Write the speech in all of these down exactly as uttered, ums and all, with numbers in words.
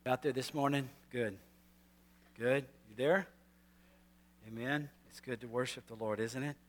Out there this morning? Good. Good. You there? Amen. It's good to worship the Lord, isn't it?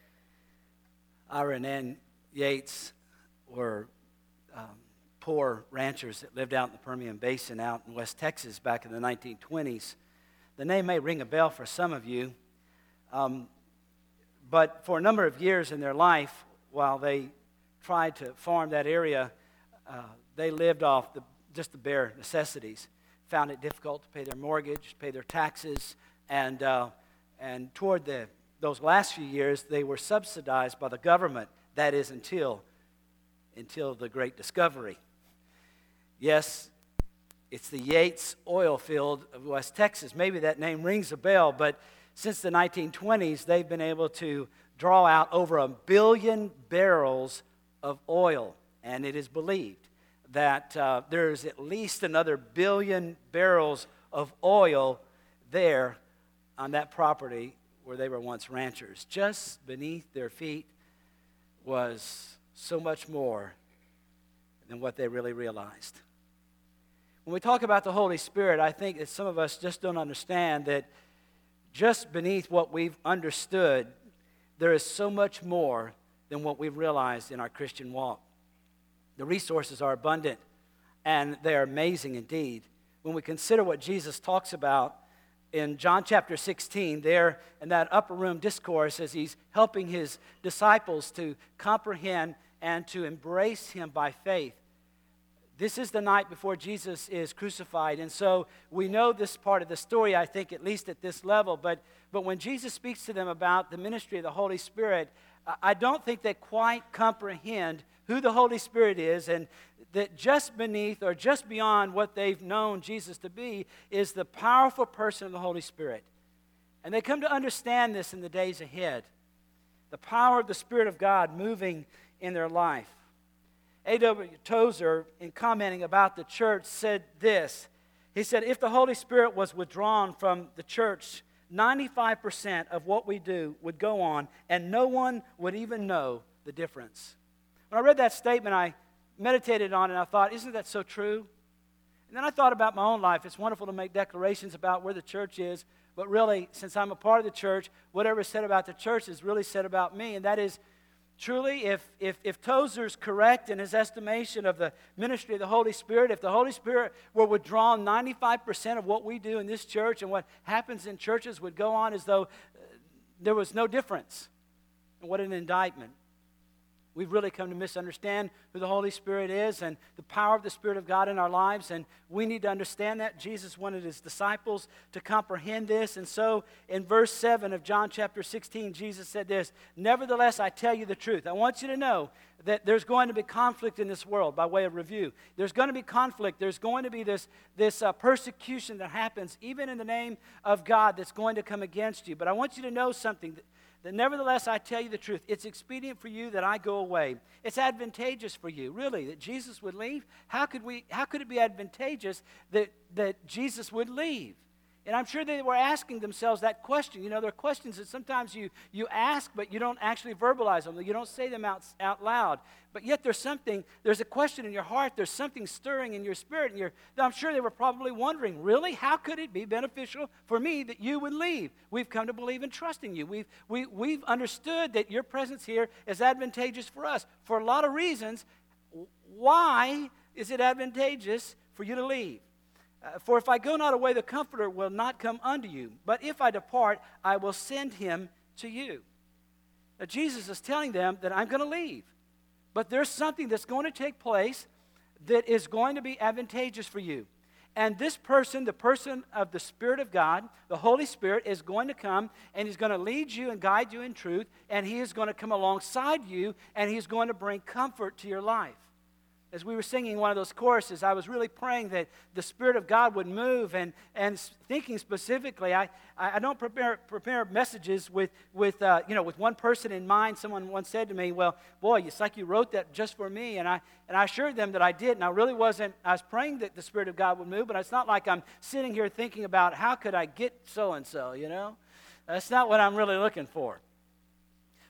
Ira and Ann Yates were um, poor ranchers that lived out in the Permian Basin out in West Texas back in the nineteen twenties. The name may ring a bell for some of you, um, but for a number of years in their life, while they tried to farm that area, uh, they lived off the just the bare necessities. Found it difficult to pay their mortgage, pay their taxes, and uh, and toward the those last few years, they were subsidized by the government. That is until until the Great Discovery. Yes, it's the Yates oil field of West Texas. Maybe that name rings a bell, but since the nineteen twenties, they've been able to draw out over a billion barrels of oil, and it is believed that uh, there's at least another billion barrels of oil there on that property where they were once ranchers. Just beneath their feet was so much more than what they really realized. When we talk about the Holy Spirit, I think that some of us just don't understand that just beneath what we've understood, there is so much more than what we've realized in our Christian walk. The resources are abundant, and they are amazing indeed. When we consider what Jesus talks about in John chapter sixteen, there in that upper room discourse, as he's helping his disciples to comprehend and to embrace him by faith. This is the night before Jesus is crucified, and so we know this part of the story, I think, at least at this level. But, but when Jesus speaks to them about the ministry of the Holy Spirit, I don't think they quite comprehend who the Holy Spirit is, and that just beneath or just beyond what they've known Jesus to be is the powerful person of the Holy Spirit. And they come to understand this in the days ahead. The power of the Spirit of God moving in their life. A W Tozer, in commenting about the church, said this. He said, if the Holy Spirit was withdrawn from the church, ninety-five percent of what we do would go on, and no one would even know the difference. When I read that statement, I meditated on it, and I thought, isn't that so true? And then I thought about my own life. It's wonderful to make declarations about where the church is, but really, since I'm a part of the church, whatever is said about the church is really said about me, and that is, truly, if, if, if Tozer's correct in his estimation of the ministry of the Holy Spirit, if the Holy Spirit were withdrawn, ninety-five percent of what we do in this church and what happens in churches would go on as though uh, there was no difference. And what an indictment. We've really come to misunderstand who the Holy Spirit is and the power of the Spirit of God in our lives, and we need to understand that. Jesus wanted his disciples to comprehend this, and so in verse seven of John chapter sixteen, Jesus said this, nevertheless, I tell you the truth. I want you to know that there's going to be conflict in this world, by way of review. There's going to be conflict. There's going to be this, this uh, persecution that happens, even in the name of God, that's going to come against you. But I want you to know something, that That nevertheless, I tell you the truth. It's expedient for you that I go away. It's advantageous for you, really, that Jesus would leave. How could we? How could it be advantageous that, that Jesus would leave? And I'm sure they were asking themselves that question. You know, there are questions that sometimes you, you ask, but you don't actually verbalize them. You don't say them out, out loud. But yet there's something, there's a question in your heart. There's something stirring in your spirit. And you're, I'm sure they were probably wondering, really, how could it be beneficial for me that you would leave? We've come to believe and trust in you. We've, we, we've understood that your presence here is advantageous for us. For a lot of reasons, why is it advantageous for you to leave? Uh, for if I go not away, the Comforter will not come unto you. But if I depart, I will send him to you. Now, Jesus is telling them that I'm going to leave. But there's something that's going to take place that is going to be advantageous for you. And this person, the person of the Spirit of God, the Holy Spirit, is going to come, and he's going to lead you and guide you in truth, and he is going to come alongside you, and he's going to bring comfort to your life. As we were singing one of those choruses, I was really praying that the Spirit of God would move, and, and thinking specifically, I, I don't prepare prepare messages with with uh, you know with one person in mind. Someone once said to me, "Well, boy, it's like you wrote that just for me," and I and I assured them that I did, and I really wasn't. I was praying that the Spirit of God would move, but it's not like I'm sitting here thinking about how could I get so and so. You know, that's not what I'm really looking for.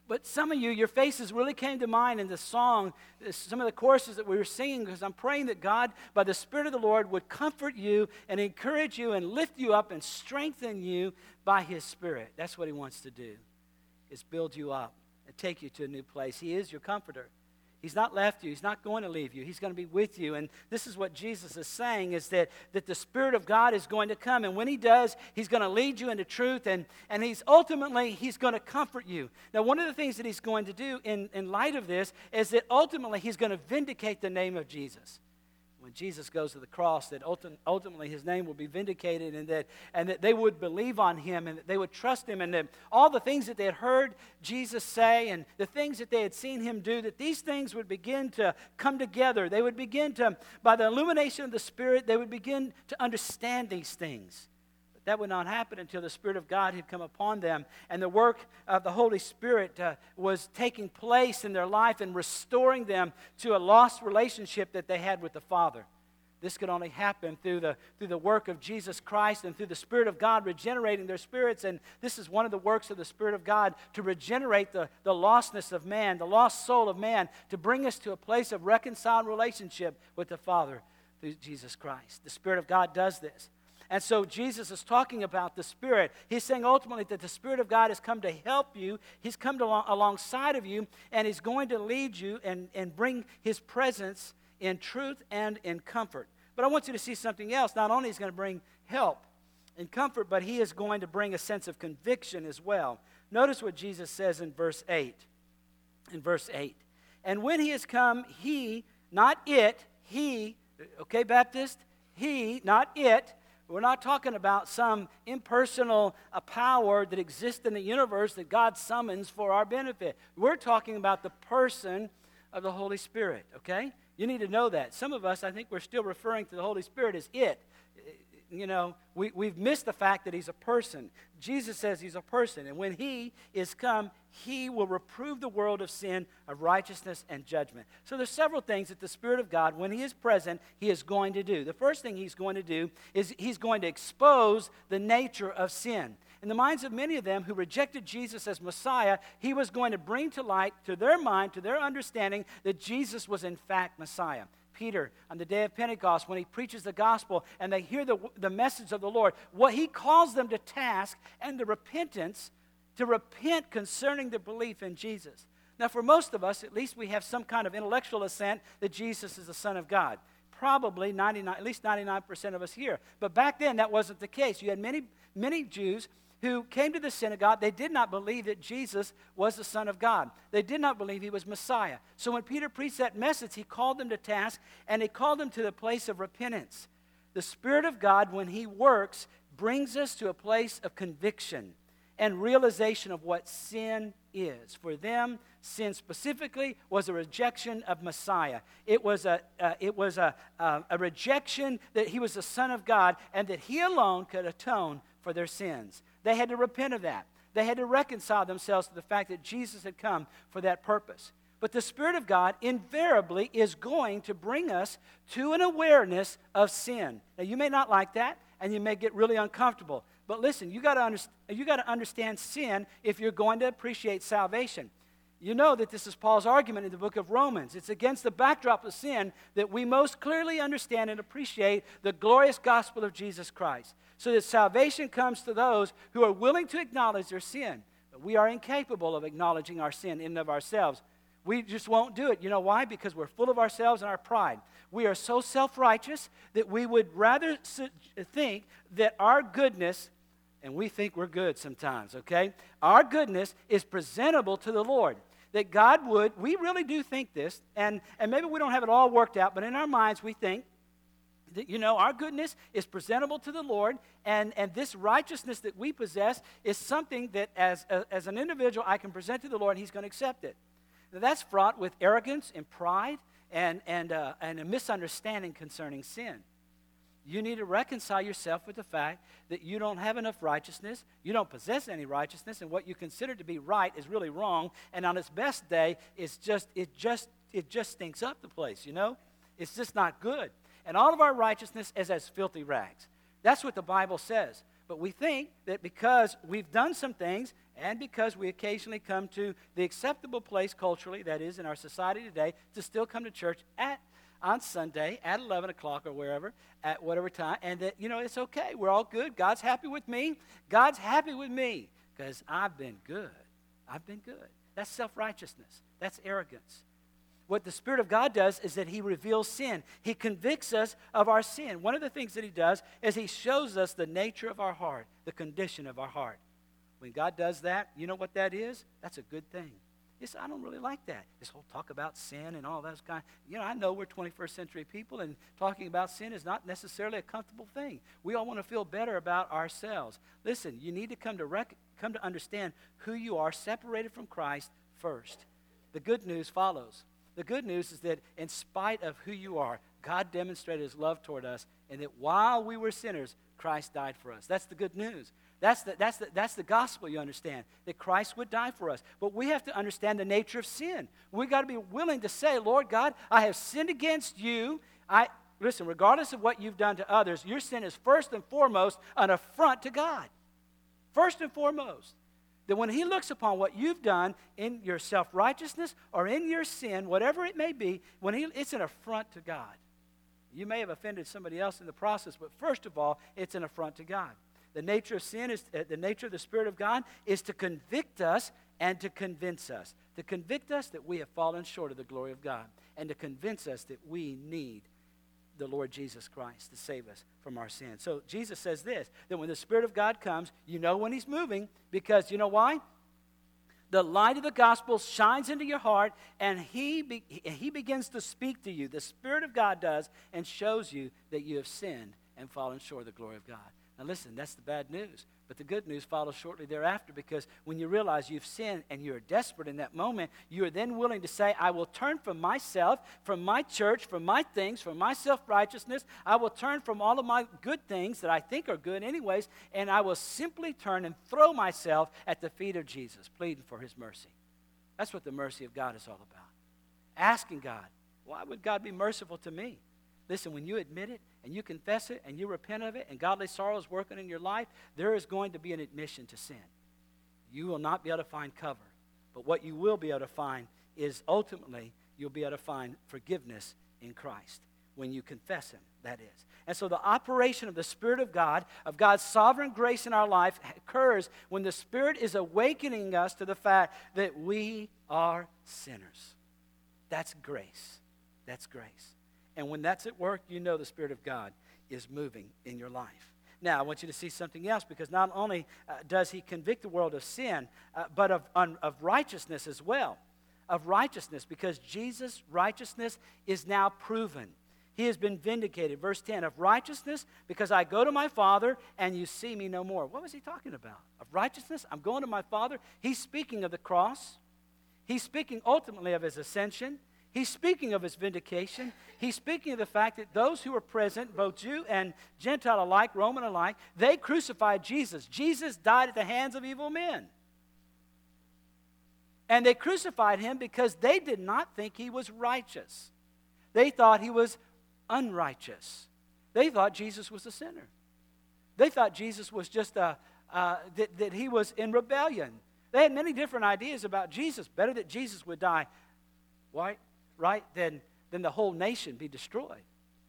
But some of you, your faces really came to mind in the song, some of the choruses that we were singing, because I'm praying that God, by the Spirit of the Lord, would comfort you and encourage you and lift you up and strengthen you by His Spirit. That's what He wants to do, is build you up and take you to a new place. He is your comforter. He's not left you. He's not going to leave you. He's going to be with you. And this is what Jesus is saying, is that, that the Spirit of God is going to come. And when He does, He's going to lead you into truth. And, and He's ultimately, He's going to comfort you. Now, one of the things that He's going to do in, in light of this is that ultimately He's going to vindicate the name of Jesus. When Jesus goes to the cross, that ultimately His name will be vindicated, and that, and that they would believe on Him, and that they would trust Him, and that all the things that they had heard Jesus say and the things that they had seen Him do, that these things would begin to come together. They would begin to, by the illumination of the Spirit, they would begin to understand these things. That would not happen until the Spirit of God had come upon them, and the work of the Holy Spirit uh, was taking place in their life and restoring them to a lost relationship that they had with the Father. This could only happen through the, through the work of Jesus Christ and through the Spirit of God regenerating their spirits. And this is one of the works of the Spirit of God, to regenerate the, the lostness of man, the lost soul of man, to bring us to a place of reconciled relationship with the Father through Jesus Christ. The Spirit of God does this. And so Jesus is talking about the Spirit. He's saying ultimately that the Spirit of God has come to help you. He's come to along, alongside of you, and He's going to lead you and, and bring His presence in truth and in comfort. But I want you to see something else. Not only is He going to bring help and comfort, but He is going to bring a sense of conviction as well. Notice what Jesus says in verse eight. In verse eight. And when He has come, He, not it, He, okay, Baptist? He, not it. We're not talking about some impersonal uh, power that exists in the universe that God summons for our benefit. We're talking about the person of the Holy Spirit, okay? You need to know that. Some of us, I think we're still referring to the Holy Spirit as it. You know, we, we've missed the fact that He's a person. Jesus says He's a person, and when He is come, He will reprove the world of sin, of righteousness, and judgment. So there's several things that the Spirit of God, when He is present, He is going to do. The first thing He's going to do is He's going to expose the nature of sin. In the minds of many of them who rejected Jesus as Messiah, He was going to bring to light, to their mind, to their understanding, that Jesus was in fact Messiah. Peter, on the day of Pentecost, when he preaches the gospel and they hear the, the message of the Lord, what he calls them to task and the repentance, to repent concerning the belief in Jesus. Now, for most of us, at least we have some kind of intellectual assent that Jesus is the Son of God. Probably ninety-nine, at least ninety-nine percent of us here. But back then, that wasn't the case. You had many, many Jews who came to the synagogue. They did not believe that Jesus was the Son of God. They did not believe He was Messiah. So when Peter preached that message, he called them to task, and he called them to the place of repentance. The Spirit of God, when He works, brings us to a place of conviction and realization of what sin is. For them, sin specifically was a rejection of Messiah. It was a uh, it was a, uh, a rejection that He was the Son of God and that He alone could atone for their sins. They had to repent of that. They had to reconcile themselves to the fact that Jesus had come for that purpose. But the Spirit of God invariably is going to bring us to an awareness of sin. Now, you may not like that, and you may get really uncomfortable. But listen, you got to understand, you got to understand sin if you're going to appreciate salvation. You know that this is Paul's argument in the book of Romans. It's against the backdrop of sin that we most clearly understand and appreciate the glorious gospel of Jesus Christ. So that salvation comes to those who are willing to acknowledge their sin. But we are incapable of acknowledging our sin in and of ourselves. We just won't do it. You know why? Because we're full of ourselves and our pride. We are so self-righteous that we would rather think that our goodness, and we think we're good sometimes, okay? Our goodness is presentable to the Lord. That God would, we really do think this, and, and maybe we don't have it all worked out, but in our minds we think that, you know, our goodness is presentable to the Lord, and, and this righteousness that we possess is something that as, a, as an individual I can present to the Lord, and He's going to accept it. Now, that's fraught with arrogance and pride and, and, uh, and a misunderstanding concerning sin. You need to reconcile yourself with the fact that you don't have enough righteousness, you don't possess any righteousness, and what you consider to be right is really wrong, and on its best day, it's just, it just, it just stinks up the place, you know? It's just not good. And all of our righteousness is as filthy rags. That's what the Bible says. But we think that because we've done some things and because we occasionally come to the acceptable place culturally, that is in our society today, to still come to church at on Sunday at eleven o'clock or wherever, at whatever time, and that, you know, it's okay. We're all good. God's happy with me. God's happy with me because I've been good. I've been good. That's self-righteousness. That's arrogance. What the Spirit of God does is that He reveals sin. He convicts us of our sin. One of the things that He does is He shows us the nature of our heart, the condition of our heart. When God does that, you know what that is? That's a good thing. Yes, I don't really like that. This whole talk about sin and all that kind. You know, I know we're twenty-first century people, and talking about sin is not necessarily a comfortable thing. We all want to feel better about ourselves. Listen, you need to come to rec- come to understand who you are, separated from Christ first. The good news follows. The good news is that in spite of who you are, God demonstrated His love toward us, and that while we were sinners, Christ died for us. That's the good news. That's the, that's, the, that's the gospel, you understand, that Christ would die for us. But we have to understand the nature of sin. We've got to be willing to say, Lord God, I have sinned against you. I Listen, regardless of what you've done to others, your sin is first and foremost an affront to God. First and foremost. That when He looks upon what you've done in your self-righteousness or in your sin, whatever it may be, when he, it's an affront to God. You may have offended somebody else in the process, but first of all, it's an affront to God. The nature of sin is, uh, the nature of the Spirit of God is to convict us and to convince us. To convict us that we have fallen short of the glory of God, and to convince us that we need the Lord Jesus Christ to save us from our sins. So Jesus says this, that when the Spirit of God comes, you know when He's moving, because you know why? The light of the gospel shines into your heart, and he, be, he begins to speak to you. The Spirit of God does, and shows you that you have sinned and fallen short of the glory of God. Now listen, that's the bad news. But the good news follows shortly thereafter, because when you realize you've sinned and you're desperate in that moment, you are then willing to say, I will turn from myself, from my church, from my things, from my self-righteousness. I will turn from all of my good things that I think are good anyways, and I will simply turn and throw myself at the feet of Jesus, pleading for His mercy. That's what the mercy of God is all about. Asking God, why would God be merciful to me? Listen, when you admit it and you confess it and you repent of it and godly sorrow is working in your life, there is going to be an admission to sin. You will not be able to find cover. But what you will be able to find is ultimately you'll be able to find forgiveness in Christ when you confess Him, that is. And so the operation of the Spirit of God, of God's sovereign grace in our life, occurs when the Spirit is awakening us to the fact that we are sinners. That's grace. That's grace. And when that's at work, you know the Spirit of God is moving in your life. Now, I want you to see something else, because not only uh, does He convict the world of sin, uh, but of, un, of righteousness as well. Of righteousness, because Jesus' righteousness is now proven. He has been vindicated. Verse ten, of righteousness, because I go to my Father and you see me no more. What was He talking about? Of righteousness? I'm going to my Father. He's speaking of the cross. He's speaking ultimately of His ascension. He's speaking of His vindication. He's speaking of the fact that those who were present, both Jew and Gentile alike, Roman alike, they crucified Jesus. Jesus died at the hands of evil men. And they crucified Him because they did not think He was righteous. They thought He was unrighteous. They thought Jesus was a sinner. They thought Jesus was just a, uh, that, that He was in rebellion. They had many different ideas about Jesus. Better that Jesus would die. Why? Right, then, then the whole nation be destroyed.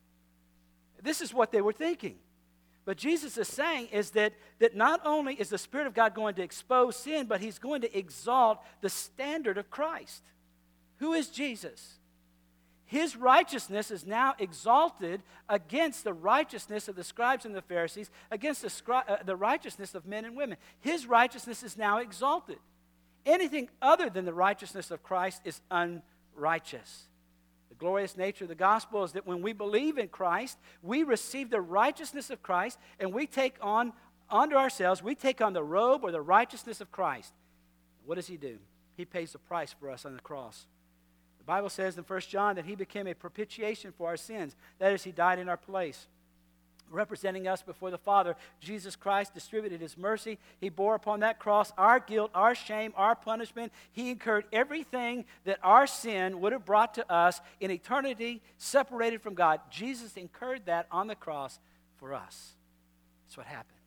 This is what they were thinking. But Jesus is saying is that, that not only is the Spirit of God going to expose sin, but He's going to exalt the standard of Christ. Who is Jesus? His righteousness is now exalted against the righteousness of the scribes and the Pharisees, against the, scri- uh, the righteousness of men and women. His righteousness is now exalted. Anything other than the righteousness of Christ is unrighteous. Righteous. The glorious nature of the gospel is that when we believe in Christ, we receive the righteousness of Christ, and we take on, onto ourselves, we take on the robe or the righteousness of Christ. What does He do? He pays the price for us on the cross. The Bible says in First John that He became a propitiation for our sins. That is, He died in our place. Representing us before the Father, Jesus Christ distributed His mercy. He bore upon that cross our guilt, our shame, our punishment. He incurred everything that our sin would have brought to us in eternity, separated from God. Jesus incurred that on the cross for us. That's what happened.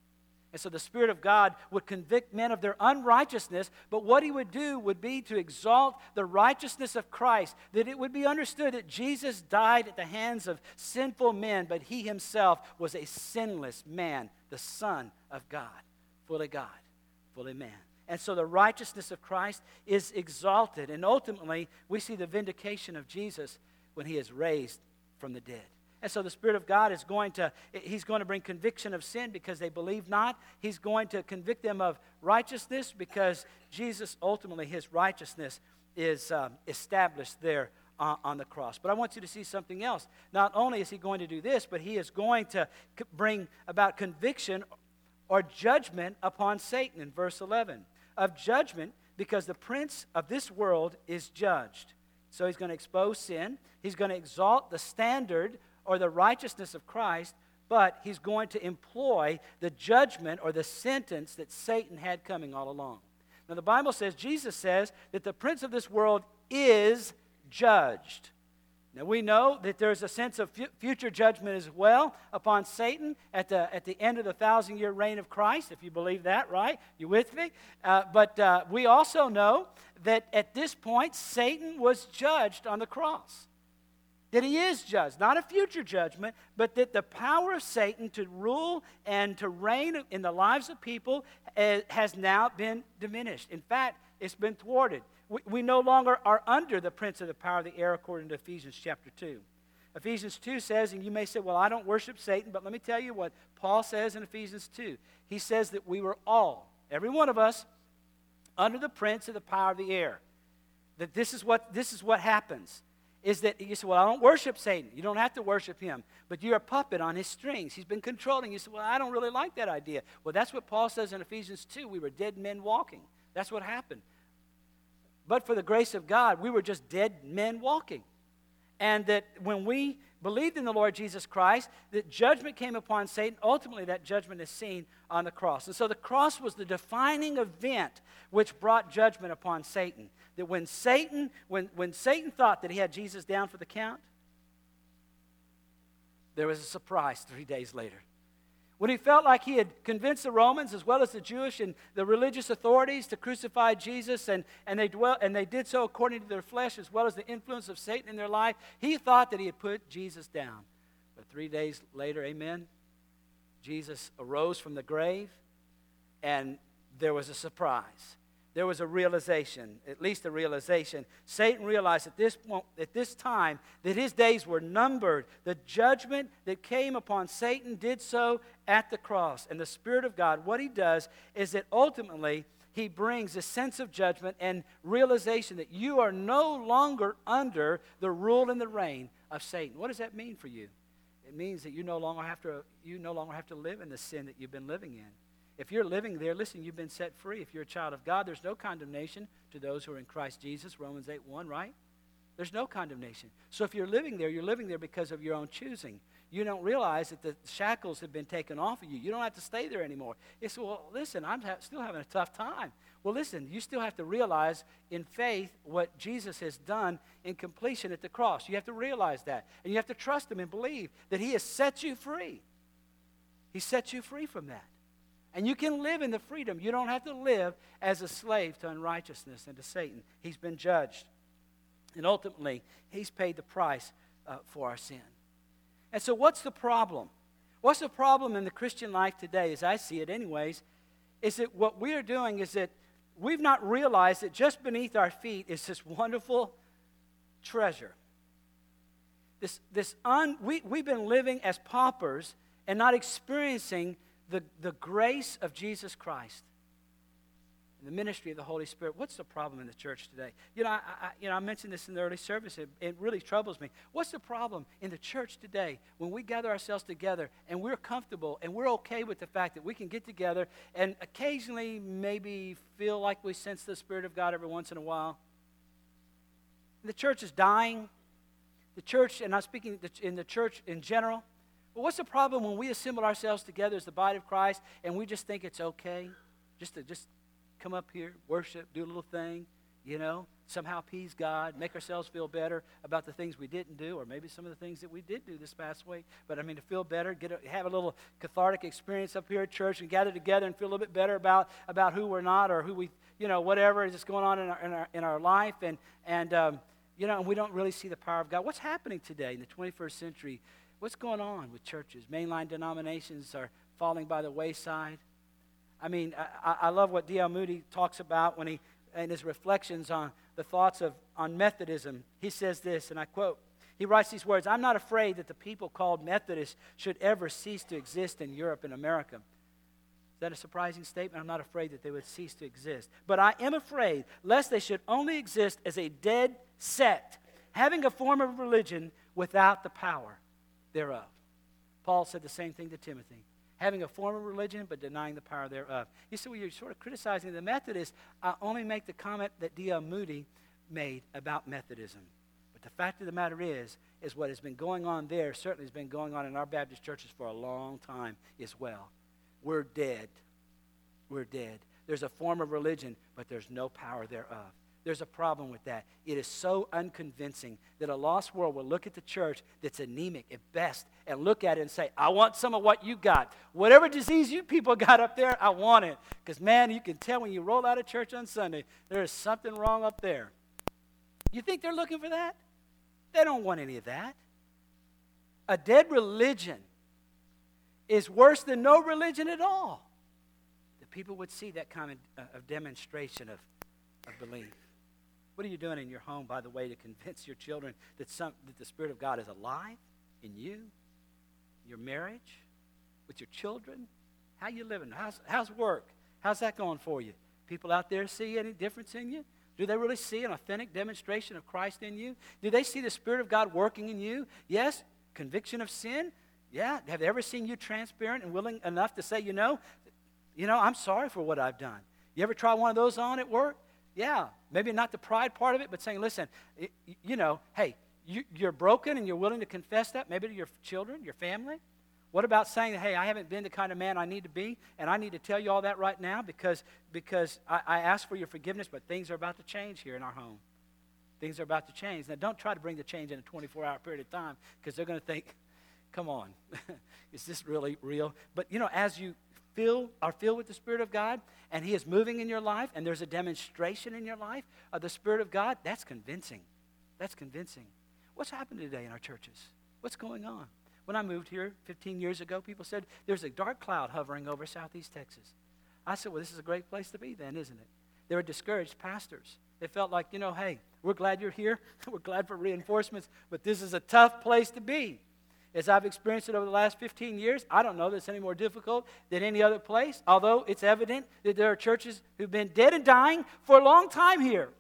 And so the Spirit of God would convict men of their unrighteousness, but what he would do would be to exalt the righteousness of Christ, that it would be understood that Jesus died at the hands of sinful men, but he himself was a sinless man, the Son of God, fully God, fully man. And so the righteousness of Christ is exalted, and ultimately we see the vindication of Jesus when he is raised from the dead. And so the Spirit of God is going to, he's going to bring conviction of sin because they believe not. He's going to convict them of righteousness because Jesus, ultimately, his righteousness is um, established there on, on the cross. But I want you to see something else. Not only is he going to do this, but he is going to c- bring about conviction or judgment upon Satan in verse eleven. Of judgment because the prince of this world is judged. So he's going to expose sin. He's going to exalt the standard or the righteousness of Christ, but he's going to employ the judgment or the sentence that Satan had coming all along. Now the Bible says, Jesus says that the prince of this world is judged. Now we know that there's a sense of fu- future judgment as well upon Satan at the at the end of the thousand-year reign of Christ, if you believe that, right? You with me? Uh, but uh, we also know that at this point, Satan was judged on the cross. That he is judged, not a future judgment, but that the power of Satan to rule and to reign in the lives of people uh, has now been diminished. In fact, it's been thwarted. We, we no longer are under the prince of the power of the air, according to Ephesians chapter two. Ephesians two says, and you may say, well, I don't worship Satan, but let me tell you what Paul says in Ephesians two. He says that we were all, every one of us, under the prince of the power of the air. That this is what this is what happens. Is that you say, well, I don't worship Satan. You don't have to worship him, but you're a puppet on his strings. He's been controlling you. Say, well, I don't really like that idea. Well, that's what Paul says in Ephesians two. We were dead men walking. That's what happened. But for the grace of God, we were just dead men walking. And that when we believed in the Lord Jesus Christ, that judgment came upon Satan. Ultimately, that judgment is seen on the cross. And so the cross was the defining event which brought judgment upon Satan. That when Satan, when, when Satan thought that he had Jesus down for the count, there was a surprise three days later. When he felt like he had convinced the Romans as well as the Jewish and the religious authorities to crucify Jesus, and, and, they dwell, and they did so according to their flesh as well as the influence of Satan in their life, he thought that he had put Jesus down. But three days later, amen, Jesus arose from the grave, and there was a surprise. There was a realization, at least a realization. Satan realized at this point, at this time that his days were numbered. The judgment that came upon Satan did so at the cross. And the Spirit of God, what he does is that ultimately he brings a sense of judgment and realization that you are no longer under the rule and the reign of Satan. What does that mean for you? It means that you no longer have to, you no longer have to live in the sin that you've been living in. If you're living there, listen, you've been set free. If you're a child of God, there's no condemnation to those who are in Christ Jesus, Romans eight one, right? There's no condemnation. So if you're living there, you're living there because of your own choosing. You don't realize that the shackles have been taken off of you. You don't have to stay there anymore. It's, well, listen, I'm ha- still having a tough time. Well, listen, you still have to realize in faith what Jesus has done in completion at the cross. You have to realize that. And you have to trust him and believe that he has set you free. He set you free from that. And you can live in the freedom. You don't have to live as a slave to unrighteousness and to Satan. He's been judged. And ultimately, he's paid the price uh, for our sin. And so what's the problem? What's the problem in the Christian life today, as I see it anyways, is that what we are doing is that we've not realized that just beneath our feet is this wonderful treasure. This, this un, we, we've been living as paupers and not experiencing The, the grace of Jesus Christ and the ministry of the Holy Spirit. What's the problem in the church today? You know, I, I, you know, I mentioned this in the early service. It, it really troubles me. What's the problem in the church today when we gather ourselves together and we're comfortable and we're okay with the fact that we can get together and occasionally maybe feel like we sense the Spirit of God every once in a while? The church is dying. The church, and I'm speaking in the church in general, but what's the problem when we assemble ourselves together as the body of Christ and we just think it's okay just to just come up here, worship, do a little thing, you know? somehow appease God, make ourselves feel better about the things we didn't do, or maybe some of the things that we did do this past week. But I mean, to feel better, get a, have a little cathartic experience up here at church and gather together and feel a little bit better about, about who we're not, or who we, you know, whatever is just going on in our in our, in our life. And, and um, you know, and we don't really see the power of God. What's happening today in the twenty-first century? What's going on with churches? Mainline denominations are falling by the wayside. I mean, I, I love what D L Moody talks about when he, in his reflections on the thoughts of on Methodism. He says this, and I quote, he writes these words, "I'm not afraid that the people called Methodists should ever cease to exist in Europe and America." Is that a surprising statement? I'm not afraid that they would cease to exist. "But I am afraid lest they should only exist as a dead sect, having a form of religion without the power thereof." Paul said the same thing to Timothy. Having a form of religion, but denying the power thereof. You see, when you're sort of criticizing the Methodists, I only make the comment that D L Moody made about Methodism. But the fact of the matter is, is what has been going on there certainly has been going on in our Baptist churches for a long time as well. We're dead. We're dead. There's a form of religion, but there's no power thereof. There's a problem with that. It is so unconvincing that a lost world will look at the church that's anemic at best and look at it and say, I want some of what you got. Whatever disease you people got up there, I want it. Because, man, you can tell when you roll out of church on Sunday, there is something wrong up there. You think they're looking for that? They don't want any of that. A dead religion is worse than no religion at all. The people would see that kind of, uh, of demonstration of, of belief. What are you doing in your home, by the way, to convince your children that, some, that the Spirit of God is alive in you, your marriage, with your children? How you living? How's, how's work? How's that going for you? People out there see any difference in you? Do they really see an authentic demonstration of Christ in you? Do they see the Spirit of God working in you? Yes. Conviction of sin? Yeah. Have they ever seen you transparent and willing enough to say, you know, you know, I'm sorry for what I've done? You ever try one of those on at work? Yeah, maybe not the pride part of it, but saying, listen, it, you know, hey, you, you're broken and you're willing to confess that, maybe to your children, your family. What about saying, hey, I haven't been the kind of man I need to be, and I need to tell you all that right now because, because I, I ask for your forgiveness, but things are about to change here in our home. Things are about to change. Now, don't try to bring the change in a twenty-four hour period of time because they're going to think, come on, is this really real? But, you know, as you Filled, are filled with the Spirit of God, and He is moving in your life, and there's a demonstration in your life of the Spirit of God, that's convincing. That's convincing. What's happened today in our churches? What's going on? When I moved here fifteen years ago, people said, there's a dark cloud hovering over Southeast Texas. I said, well, this is a great place to be then, isn't it? They were discouraged pastors. They felt like, you know, hey, we're glad you're here. We're glad for reinforcements, but this is a tough place to be. As I've experienced it over the last fifteen years, I don't know that it's any more difficult than any other place, although it's evident that there are churches who've been dead and dying for a long time here.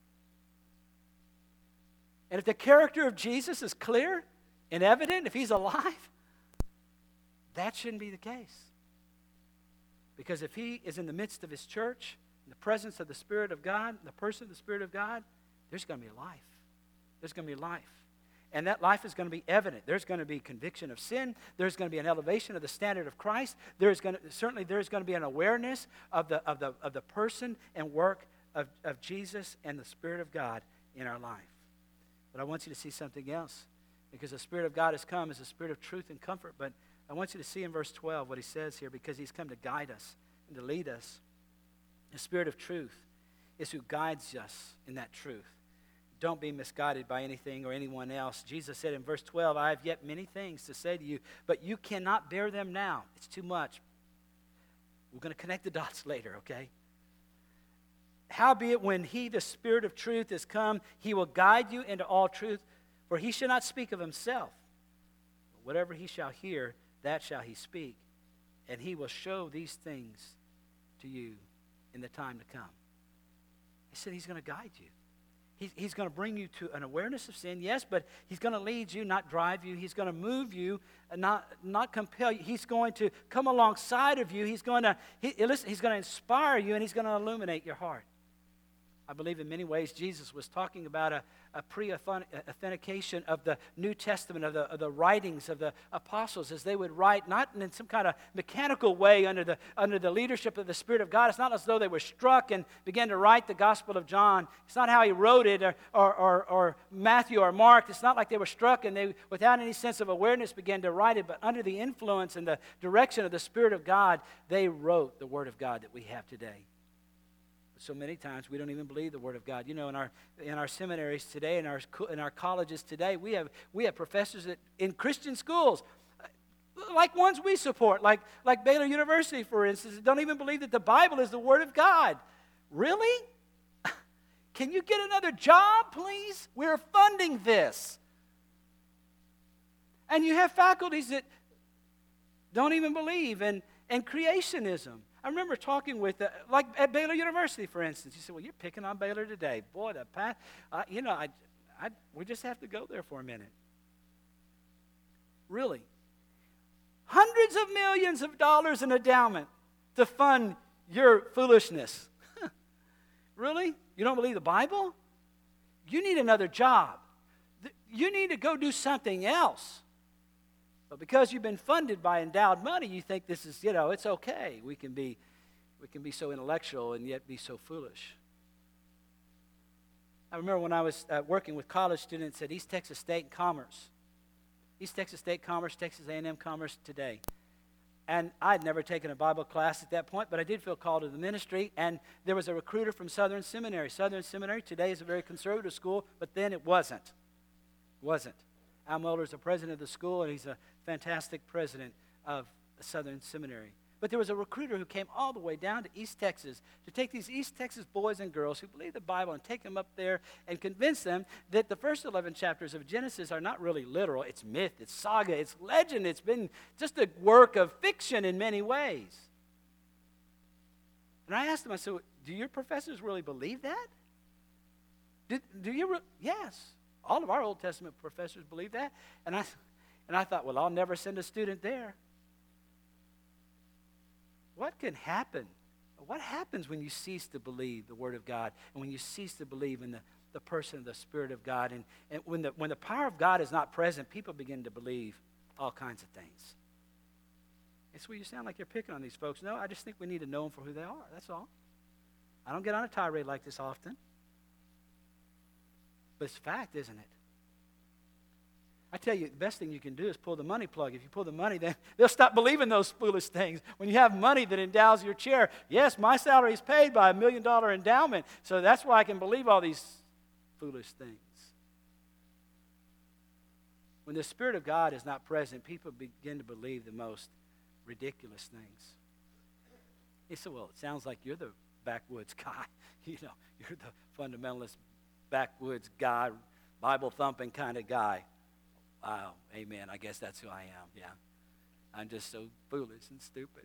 And if the character of Jesus is clear and evident, if He's alive, that shouldn't be the case. Because if He is in the midst of His church, in the presence of the Spirit of God, the person of the Spirit of God, there's going to be life. There's going to be life. And that life is going to be evident. There's going to be conviction of sin. There's going to be an elevation of the standard of Christ. There's going to, certainly there's going to be an awareness of the, of the, of the person and work of, of Jesus and the Spirit of God in our life. But I want you to see something else. Because the Spirit of God has come as a spirit of truth and comfort. But I want you to see in verse twelve what He says here, because He's come to guide us and to lead us. The Spirit of truth is who guides us in that truth. Don't be misguided by anything or anyone else. Jesus said in verse twelve, I have yet many things to say to you, but you cannot bear them now. It's too much. We're going to connect the dots later, okay? Howbeit, when He, the Spirit of truth, is come, He will guide you into all truth, for He shall not speak of Himself. But whatever He shall hear, that shall He speak, and He will show these things to you in the time to come. He said He's going to guide you. He's going to bring you to an awareness of sin, yes, but He's going to lead you, not drive you. He's going to move you, and not, not compel you. He's going to come alongside of you. He's going to he, listen, He's going to inspire you, and He's going to illuminate your heart. I believe in many ways Jesus was talking about a, a pre-authentication of the New Testament, of the, of the writings of the apostles as they would write, not in some kind of mechanical way under the, under the leadership of the Spirit of God. It's not as though they were struck and began to write the Gospel of John. It's not how he wrote it, or, or, or, or Matthew or Mark. It's not like they were struck and they, without any sense of awareness, began to write it, but under the influence and the direction of the Spirit of God, they wrote the Word of God that we have today. So many times we don't even believe the Word of God. You know, in our in our seminaries today, in our in our colleges today, we have we have professors that, in Christian schools, like ones we support, like like Baylor University, for instance, that don't even believe that the Bible is the Word of God. Really? Can you get another job, please? We're funding this. And you have faculties that don't even believe in, in creationism. I remember talking with, uh, like at Baylor University, for instance. You said, well, you're picking on Baylor today. Boy, the path, uh, you know, I, I, we just have to go there for a minute. Really. Hundreds of millions of dollars in endowment to fund your foolishness. Really? You don't believe the Bible? You need another job. You need to go do something else. But because you've been funded by endowed money, you think this is, you know, it's okay. We can be, we can be so intellectual and yet be so foolish. I remember when I was uh, working with college students at East Texas State Commerce. East Texas State Commerce, Texas A and M Commerce today. And I'd never taken a Bible class at that point, but I did feel called to the ministry. And there was a recruiter from Southern Seminary. Southern Seminary today is a very conservative school, but then it wasn't. It wasn't. Al Mohler is the president of the school, and he's a fantastic president of Southern Seminary. But there was a recruiter who came all the way down to East Texas to take these East Texas boys and girls who believe the Bible and take them up there and convince them that the first eleven chapters of Genesis are not really literal. It's myth, it's saga, it's legend. It's been just a work of fiction in many ways. And I asked them, I said, do your professors really believe that? Do, do you? Re-? Yes. All of our Old Testament professors believe that. And I, and I thought, well, I'll never send a student there. What can happen? What happens when you cease to believe the Word of God and when you cease to believe in the, the person of the Spirit of God? And, and when, the, when the power of God is not present, people begin to believe all kinds of things. It's where you sound like you're picking on these folks. No, I just think we need to know them for who they are. That's all. I don't get on a tirade like this often. But it's fact, isn't it? I tell you, the best thing you can do is pull the money plug. If you pull the money, then they'll stop believing those foolish things. When you have money that endows your chair, yes, my salary is paid by a million dollar endowment, so that's why I can believe all these foolish things. When the Spirit of God is not present, people begin to believe the most ridiculous things. He said, well, it sounds like you're the backwoods guy. You know, you're the fundamentalist backwoods guy, Bible-thumping kind of guy. Wow, amen. I guess that's who I am, yeah. I'm just so foolish and stupid.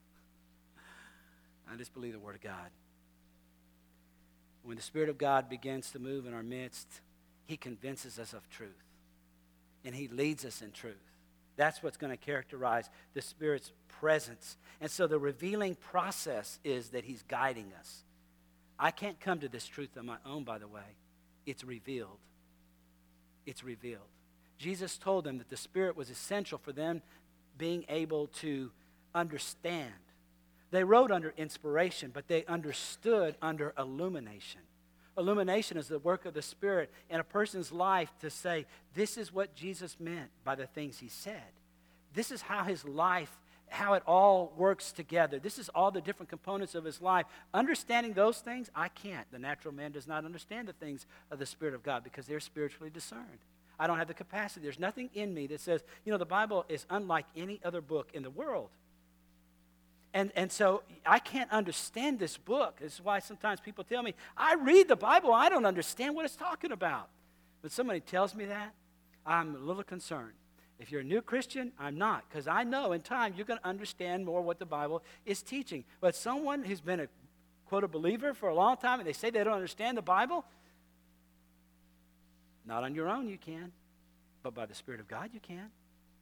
I just believe the Word of God. When the Spirit of God begins to move in our midst, He convinces us of truth. And He leads us in truth. That's what's going to characterize the Spirit's presence. And so the revealing process is that He's guiding us. I can't come to this truth on my own, by the way. It's revealed. It's revealed. Jesus told them that the Spirit was essential for them being able to understand. They wrote under inspiration, but they understood under illumination. Illumination is the work of the Spirit in a person's life to say, this is what Jesus meant by the things He said. This is how His life, how it all works together. This is all the different components of His life. Understanding those things, I can't. The natural man does not understand the things of the Spirit of God because they're spiritually discerned. I don't have the capacity. There's nothing in me that says, you know, the Bible is unlike any other book in the world. And, and so I can't understand this book. This is why sometimes people tell me, I read the Bible, I don't understand what it's talking about. When somebody tells me that, I'm a little concerned. If you're a new Christian, I'm not, because I know in time you're going to understand more what the Bible is teaching. But someone who's been a, quote, a believer for a long time, and they say they don't understand the Bible, not on your own you can, but by the Spirit of God you can.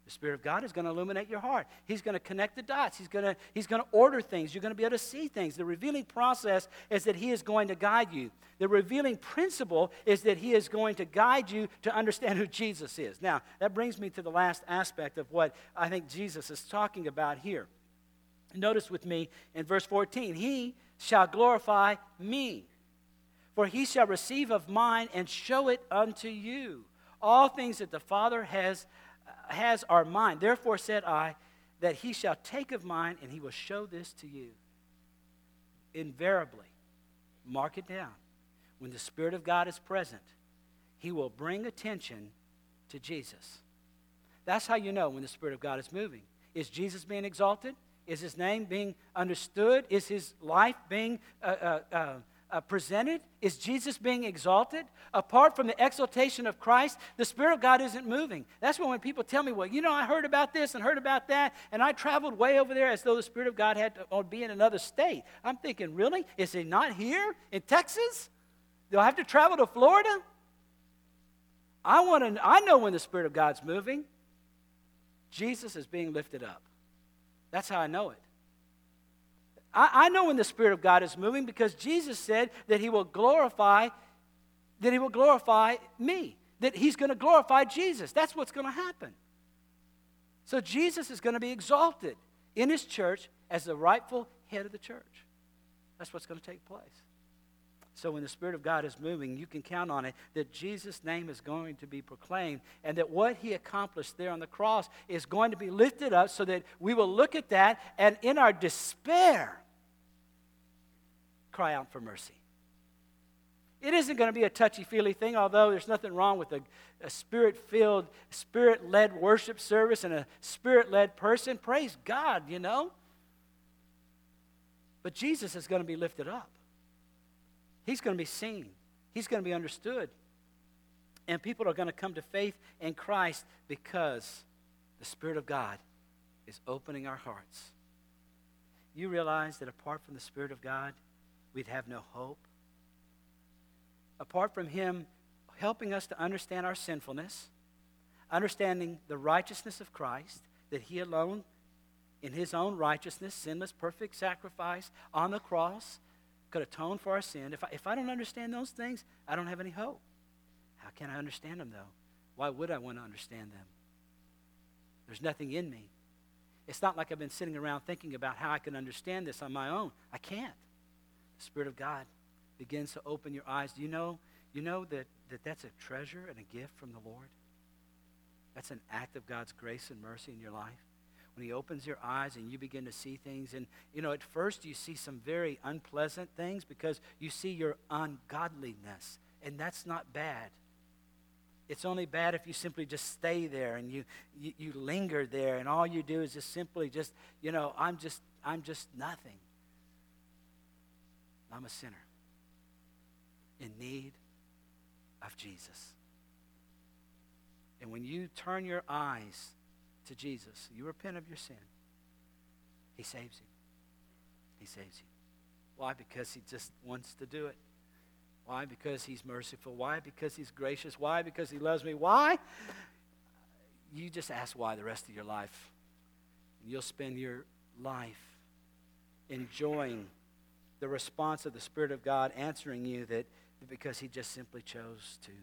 The Spirit of God is going to illuminate your heart. He's going to connect the dots. He's going to, he's going to order things. You're going to be able to see things. The revealing process is that He is going to guide you. The revealing principle is that He is going to guide you to understand who Jesus is. Now, that brings me to the last aspect of what I think Jesus is talking about here. Notice with me in verse fourteen, He shall glorify me, for He shall receive of mine and show it unto you. All things that the Father has has are mine. Therefore said I, that He shall take of mine, and He will show this to you. Invariably, mark it down. When the Spirit of God is present, He will bring attention to Jesus. That's how you know when the Spirit of God is moving. Is Jesus being exalted? Is His name being understood? Is His life being uh, uh, uh, Uh, presented? Is Jesus being exalted? Apart from the exaltation of Christ, the Spirit of God isn't moving. That's when when people tell me, well, you know, I heard about this and heard about that, and I traveled way over there as though the Spirit of God had to or be in another state. I'm thinking, really? Is He not here in Texas? Do I have to travel to Florida? I want to. I know when the Spirit of God's moving. Jesus is being lifted up. That's how I know it. I know when the Spirit of God is moving because Jesus said that He will glorify, that He will glorify me, that He's going to glorify Jesus. That's what's going to happen. So Jesus is going to be exalted in His church as the rightful head of the church. That's what's going to take place. So when the Spirit of God is moving, you can count on it that Jesus' name is going to be proclaimed and that what He accomplished there on the cross is going to be lifted up so that we will look at that and in our despair, cry out for mercy. It isn't going to be a touchy-feely thing, although there's nothing wrong with a, a spirit-filled, spirit-led worship service and a spirit-led person. Praise God, you know. But Jesus is going to be lifted up. He's going to be seen. He's going to be understood. And people are going to come to faith in Christ because the Spirit of God is opening our hearts. You realize that apart from the Spirit of God, we'd have no hope. Apart from Him helping us to understand our sinfulness, understanding the righteousness of Christ, that He alone, in His own righteousness, sinless, perfect sacrifice on the cross, could atone for our sin. If I, if I don't understand those things, I don't have any hope. How can I understand them, though? Why would I want to understand them? There's nothing in me. It's not like I've been sitting around thinking about how I can understand this on my own. I can't. The Spirit of God begins to open your eyes. Do you know, you know that, that that's a treasure and a gift from the Lord? That's an act of God's grace and mercy in your life. When He opens your eyes and you begin to see things. And, you know, at first you see some very unpleasant things because you see your ungodliness. And that's not bad. It's only bad if you simply just stay there and you, you, you linger there and all you do is just simply just, you know, I'm just, I'm just nothing. I'm a sinner in need of Jesus. And when you turn your eyes to Jesus, you repent of your sin, He saves you. He saves you. Why? Because He just wants to do it. Why? Because He's merciful. Why? Because He's gracious. Why? Because He loves me. Why? You just ask why the rest of your life. And you'll spend your life enjoying the response of the Spirit of God answering you that because He just simply chose to.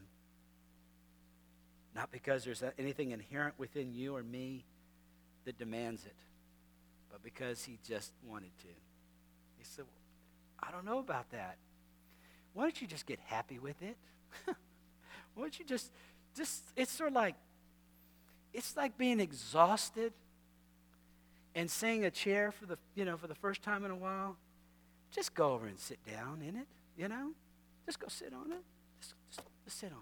Not because there's anything inherent within you or me that demands it, but because He just wanted to. He said, well, I don't know about that. Why don't you just get happy with it? Why don't you just, just, it's sort of like, it's like being exhausted and seeing a chair for the, you know, for the first time in a while. Just go over and sit down in it, you know? Just go sit on it. Just, just, just sit on it.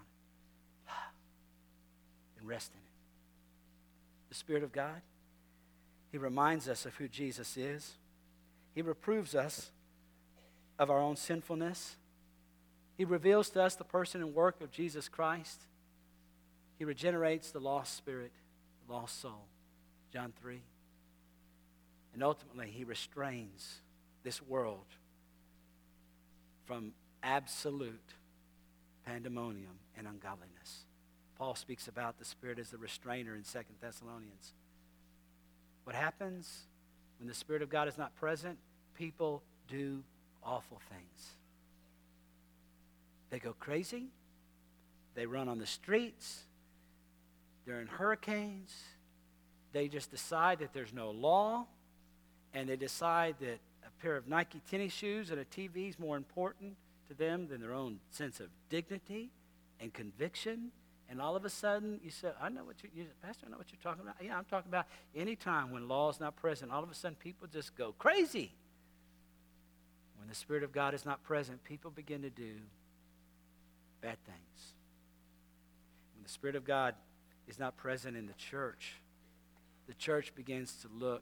And rest in it. The Spirit of God, He reminds us of who Jesus is. He reproves us of our own sinfulness. He reveals to us the person and work of Jesus Christ. He regenerates the lost spirit, the lost soul. John three. And ultimately, He restrains this world from absolute pandemonium and ungodliness. Paul speaks about the Spirit as the restrainer in Second Thessalonians. What happens when the Spirit of God is not present? People do awful things. They go crazy. They run on the streets. During hurricanes. They just decide that there's no law. And they decide that a pair of Nike tennis shoes and a T V is more important to them than their own sense of dignity and conviction. And all of a sudden, you say, I know what you, you Pastor, I know what you're talking about. Yeah, I'm talking about any time when law is not present, all of a sudden people just go crazy. When the Spirit of God is not present, people begin to do bad things. When the Spirit of God is not present in the church, the church begins to look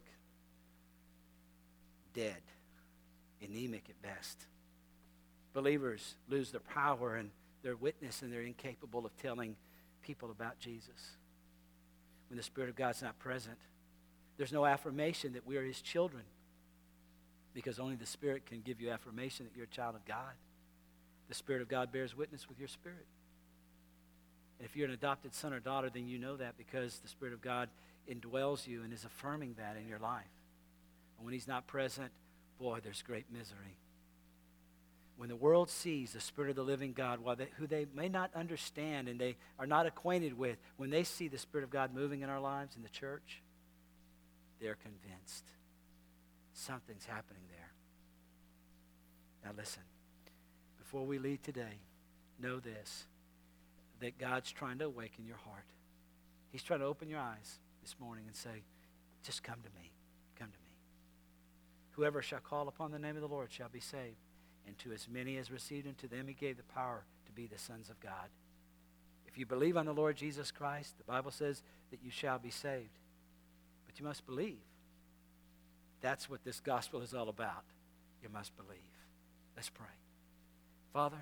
dead, anemic at best. Believers lose their power and their witness, and they're incapable of telling people about Jesus. When the Spirit of God's not present, there's no affirmation that we are His children, because only the Spirit can give you affirmation that you're a child of God. The Spirit of God bears witness with your spirit. And if you're an adopted son or daughter, then you know that because the Spirit of God indwells you and is affirming that in your life. And when He's not present, boy, there's great misery. When the world sees the Spirit of the living God, while they, who they may not understand and they are not acquainted with, when they see the Spirit of God moving in our lives in the church, they're convinced something's happening there. Now listen, before we leave today, know this, that God's trying to awaken your heart. He's trying to open your eyes this morning and say, just come to me, come to me. Whoever shall call upon the name of the Lord shall be saved. And to as many as received him, to them He gave the power to be the sons of God. If you believe on the Lord Jesus Christ, the Bible says that you shall be saved. But you must believe. That's what this gospel is all about. You must believe. Let's pray. Father,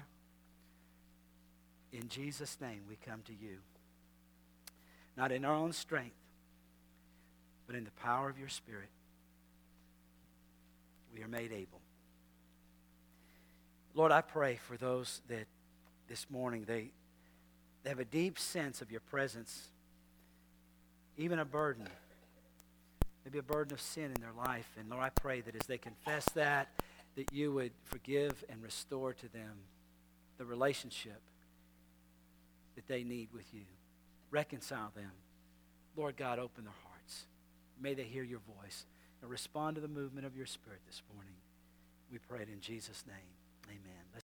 in Jesus' name we come to you. Not in our own strength, but in the power of your Spirit. We are made able. Lord, I pray for those that this morning, they, they have a deep sense of your presence, even a burden, maybe a burden of sin in their life. And Lord, I pray that as they confess that, that you would forgive and restore to them the relationship that they need with you. Reconcile them. Lord God, open their hearts. May they hear your voice and respond to the movement of your Spirit this morning. We pray it in Jesus' name. Amen. Let's